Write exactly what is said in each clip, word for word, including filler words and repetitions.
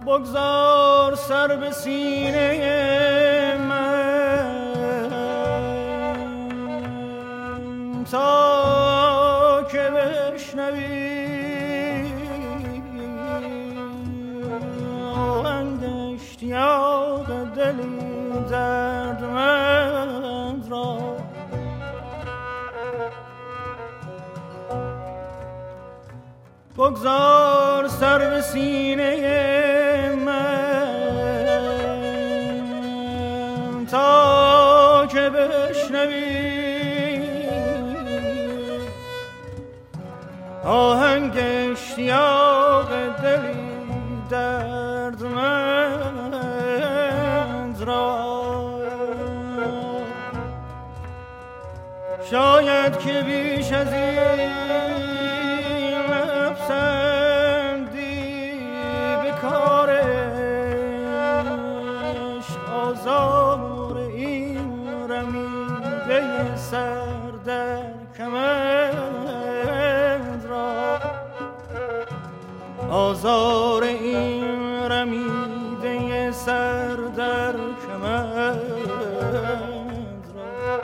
بگذار سر به سینه من تا که بشنوی آهنگ اشتیاق دلی دردمند را. بگذار سر به سینه من تا که بشنوی آهنگ اشتیاق دلی دردمند را. شاید که بیش از این پسندی به کار عشق آزار این رمیده سر در کمند را. آزار این رمیده سر در کمند را.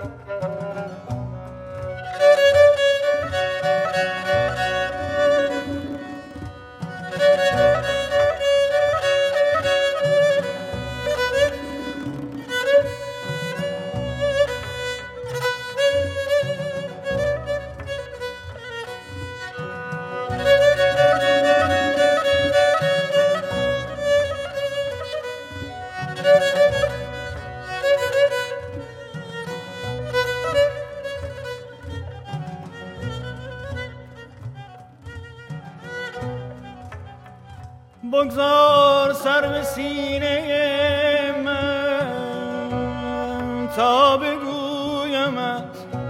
بگذار سر به سینه من تا بگویمت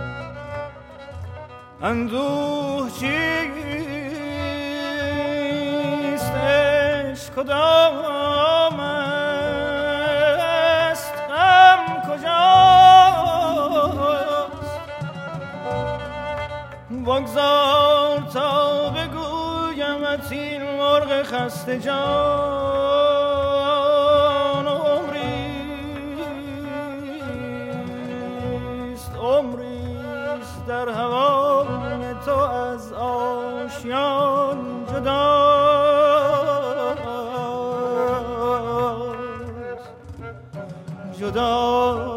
اندوه چیست، عشق کدام است، غم کجاست. بگذار تا بگویمت این مرغ خسته جان عمریست، عمریست در هوای تو از آشیان جداست، جداست.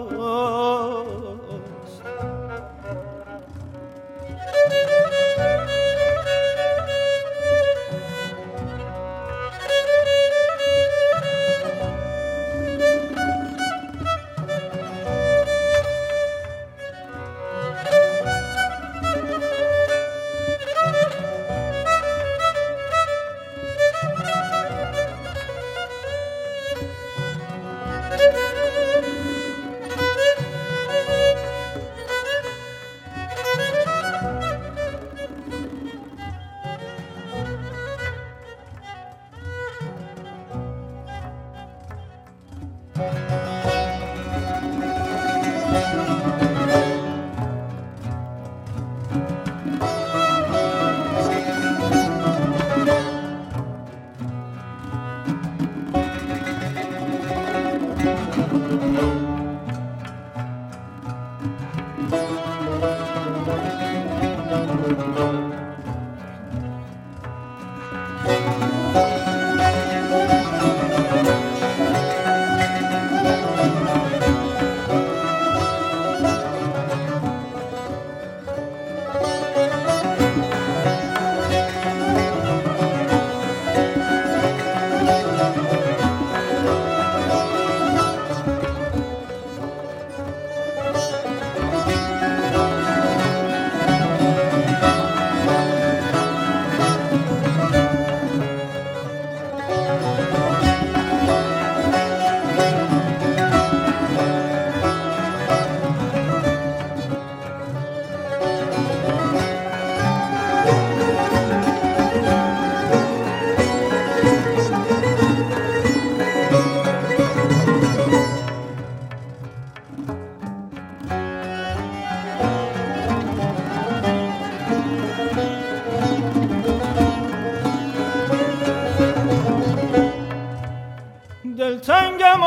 دلتنگم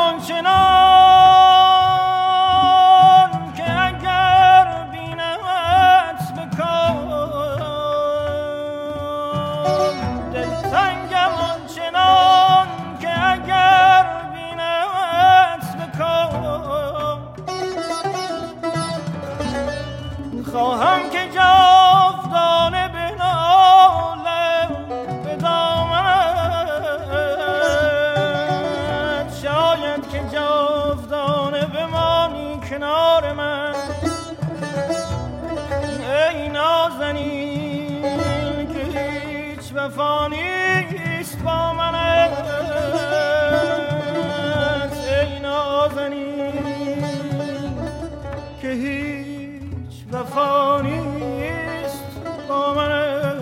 آنچنان که اگر بینمت بکن، دلتنگم آنچنان که اگر بینمت بکن، خواهم که جاودانه بنالم به دامنت، شاید که جاودانه بمانی کنار من. ای نازنین که هیچ وفا نیست با منت، ای نازنین که هیچ وفا نیست با منت.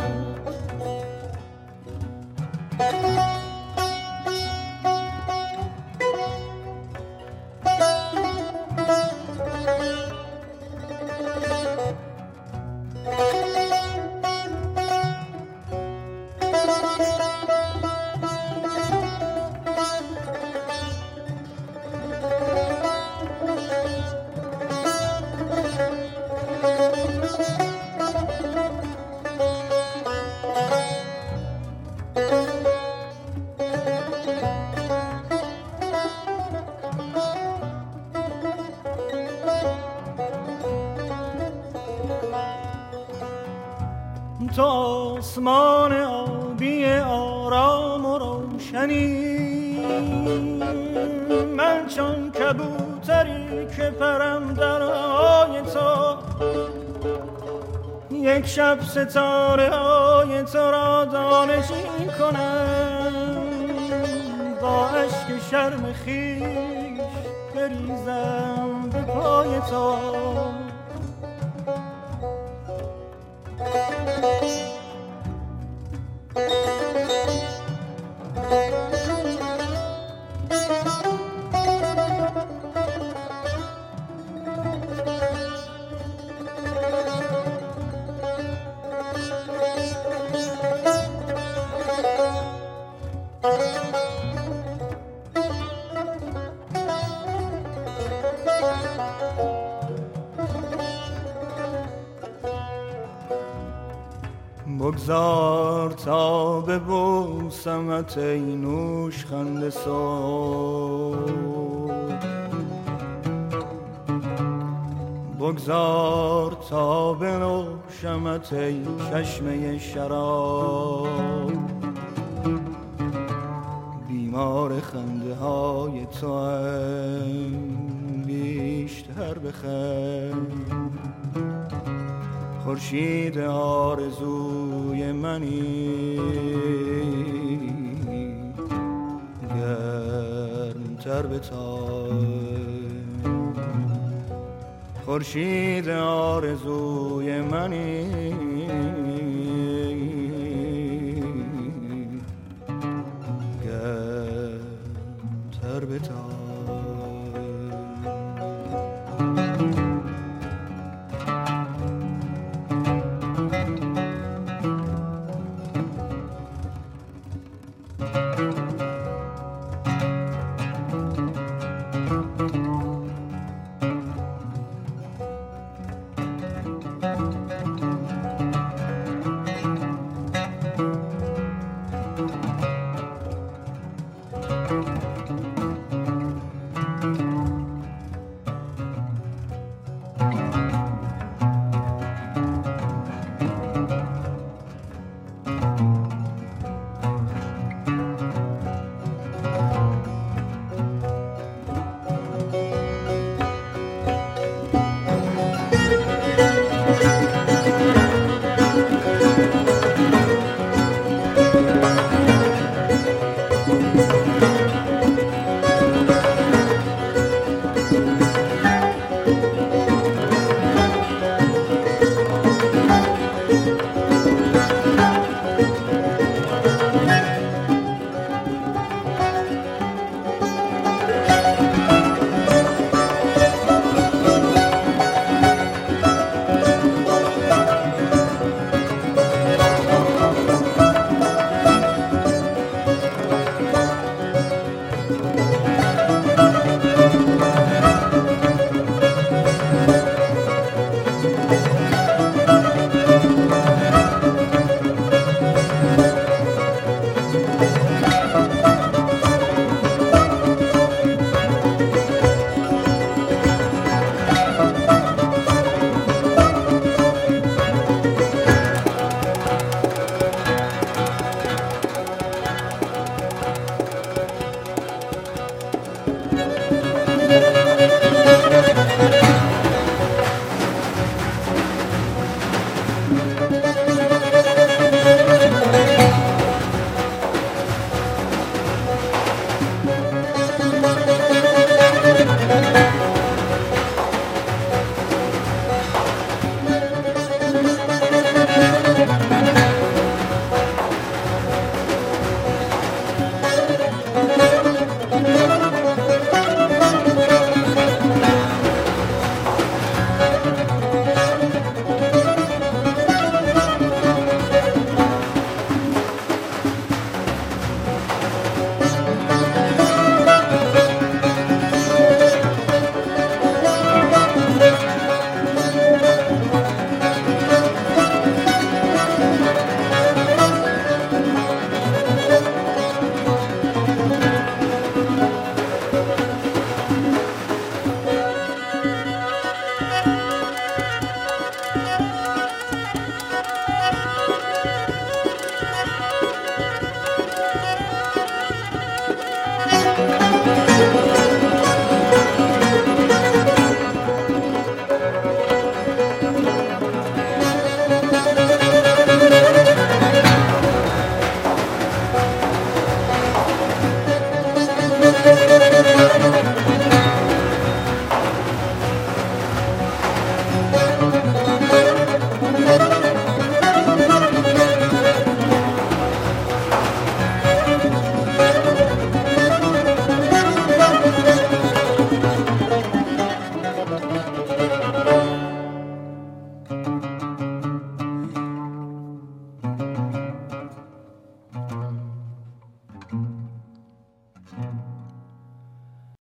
تو آسمان آبی آرام و روشنی، من چون کبوتری که پرم در هوای تو، یک شب ستاره های تو را دانشین کنم، با عشق شرم خویش بریزم به پای تو. بگذار تا ببوسمت ای نوشخند صبح، بگذار تا بنوشمت ای چشمه شراب، بیمار خنده های تو هم بیشتر بخند، خورشید آرزوی منی گرمتر بتاب، خورشید آرزوی منی